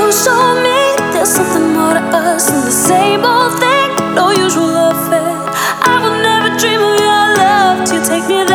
show me there's something more to us than the same old thing, no usual affair. I will never dream of your love till you take me there.